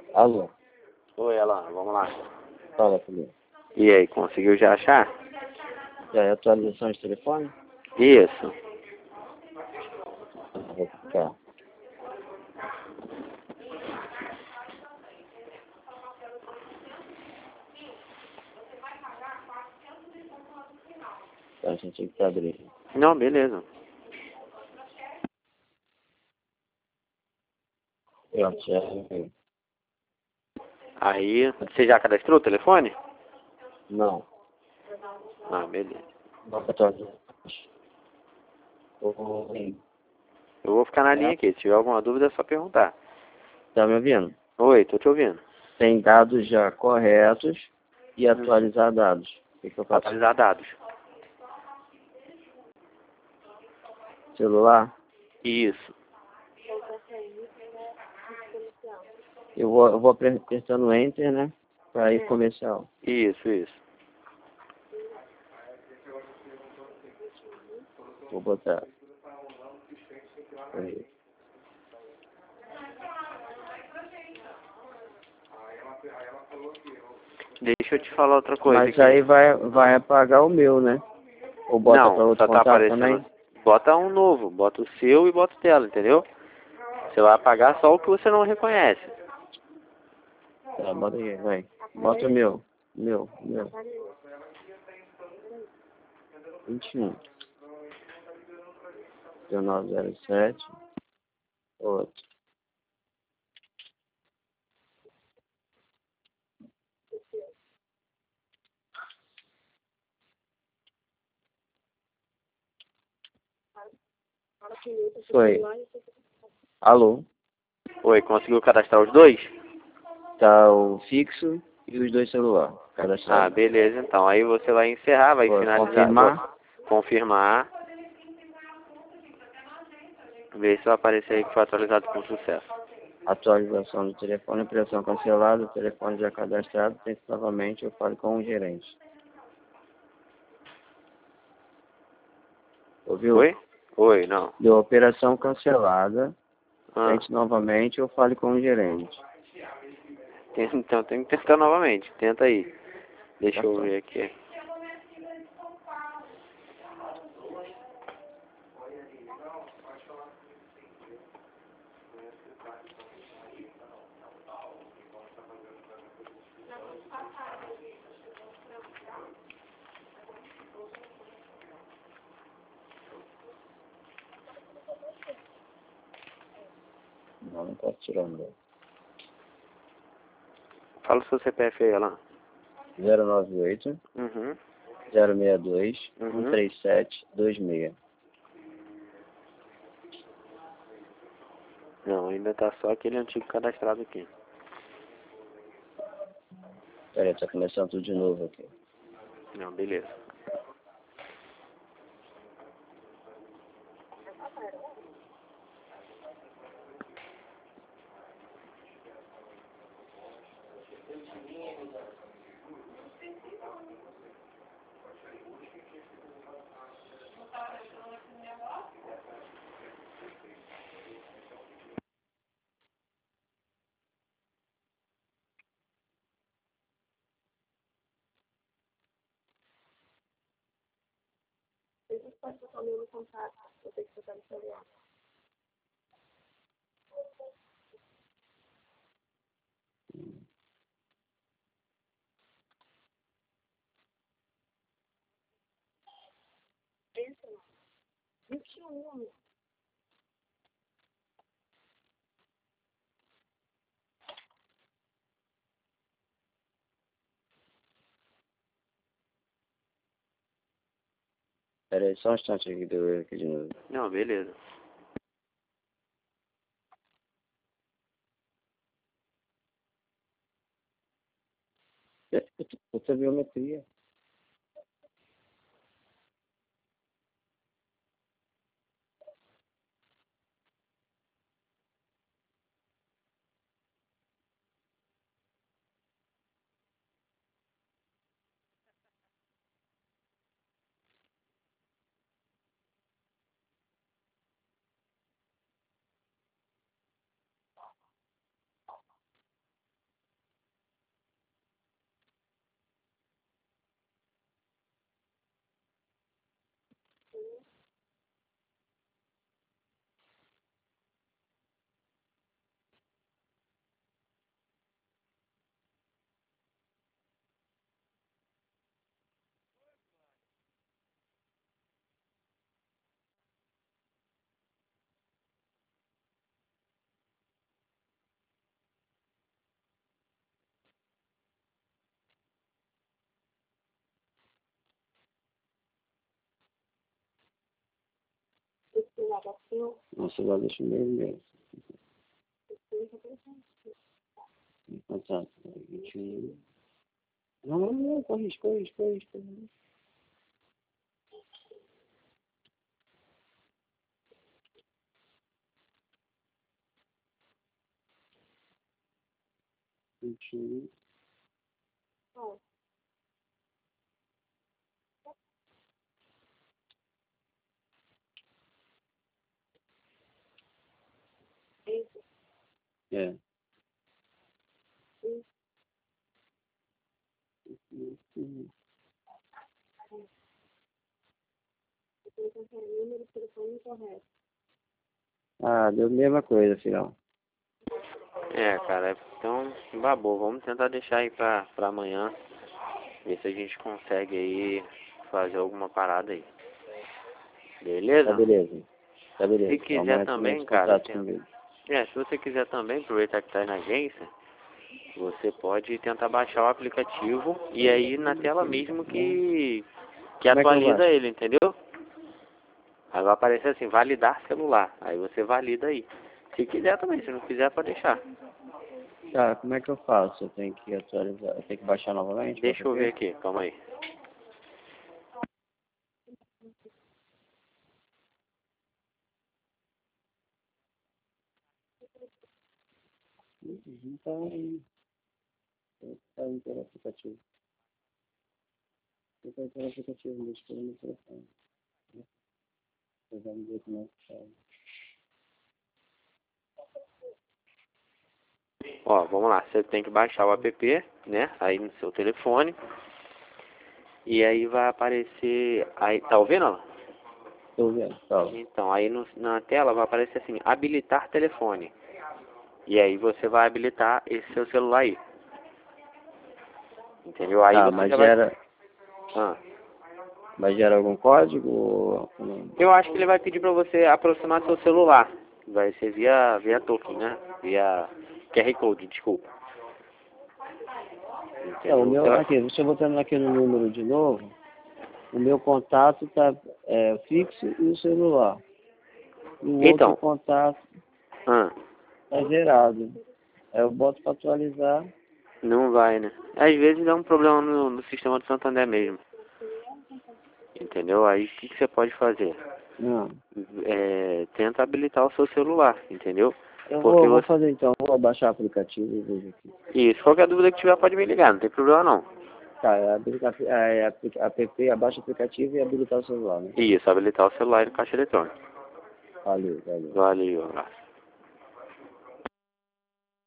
Alô, Oi, Alan, vamos lá. fala comigo. E aí, conseguiu já achar? Já é atualização de telefone? Isso. Vou clicar. Então a gente tem que abrir. Não, beleza. Pronto, já abri. Aí, você já cadastrou o telefone? Não, Ah, beleza. não atualizar. Oi, Eu vou ficar na linha aqui. Se tiver alguma dúvida, é só perguntar. tá me ouvindo? Oi, tô te ouvindo. Tem dados já corretos e atualizar dados. O que eu faço? Atualizar dados. Celular? Isso. Eu vou apertando Enter, né? Para ir comercial. Isso. Vou botar. Aí. Deixa eu te falar outra coisa Mas aqui. aí vai apagar o meu, né? Ou bota Não, para outro só tá contato aparecendo. também? Bota um novo. Bota o seu e bota o dela, entendeu? Você vai apagar só o que você não reconhece. Tá, bota aí, vai. Bota o meu. Meu. 21. 1907. Outro. Foi. Alô? Oi, conseguiu cadastrar os dois? Tá o fixo e os dois celulares. Ah, Cadastrado. beleza, então. Aí você vai encerrar, vai Vou finalizar. confirmar. Confirmar. Ver se vai aparecer aí que foi atualizado com sucesso. Atualização do telefone, operação cancelada, o telefone já cadastrado, tente novamente, eu falo com o gerente. Ouviu? Oi, não. Deu operação cancelada, Ah, tente novamente, eu fale com o gerente. então tem que tentar novamente. Tenta aí. Deixa Tá eu certo. ver aqui. Não tá tirando. Fala o seu CPF aí, lá. 098 Uhum. 062 Uhum. 13726. Não, ainda tá só aquele antigo cadastrado aqui. Peraí, tá começando tudo de novo aqui. Não, beleza. Peraí, só um instante aqui, deu erro aqui de novo. Não, beleza. Outra biometria. No celular deixa o mesmo. Contato. 21. Não, corre. É. Ah, deu a mesma coisa, filhão. É, cara, então, babou. Vamos tentar deixar aí pra amanhã. Ver se a gente consegue aí fazer alguma parada aí. Beleza? Tá beleza. Se quiser também, cara, comigo. se você quiser também, aproveitar que tá aí na agência, você pode tentar baixar o aplicativo e aí na tela mesmo que atualiza ele, entendeu? Aí vai aparecer assim, validar celular. Aí você valida aí. Se quiser também, se não quiser, pode deixar. Tá, como é que eu faço? Eu tenho que atualizar, eu tenho que baixar novamente? Deixa eu ver aqui, calma aí. Tá indo pelo aplicativo. Eu tô pelo aplicativo, deixa eu ver no telefone. Vamos ver como é que faz. Ó, vamos lá, você tem que baixar o app, né, aí no seu telefone. E aí vai aparecer, aí, tá ouvindo, ó? Tô vendo, tá. Então, aí na tela vai aparecer assim, habilitar telefone. E aí você vai habilitar esse seu celular aí. Entendeu? Aí você mas já gera... vai... Mas gera algum código? Ou... Eu acho que ele vai pedir pra você aproximar seu celular. Vai ser via token, né? Via QR Code, desculpa. Entendeu? O meu, aqui, você botando aqui no número de novo, o meu contato tá fixo e o celular. E o Então, outro contato tá zerado. Aí eu boto para atualizar. não vai, né? Às vezes dá um problema no sistema do Santander mesmo. Entendeu? Aí o que você pode fazer? Tenta habilitar o seu celular, entendeu? Eu Porque vou fazer então, vou baixar o aplicativo e vejo aqui. Isso, qualquer dúvida que tiver pode me ligar, não tem problema não. Tá, app, abaixa o aplicativo e habilitar o celular, né? Isso, habilitar o celular e o caixa eletrônico. Valeu. Valeu, um abraço.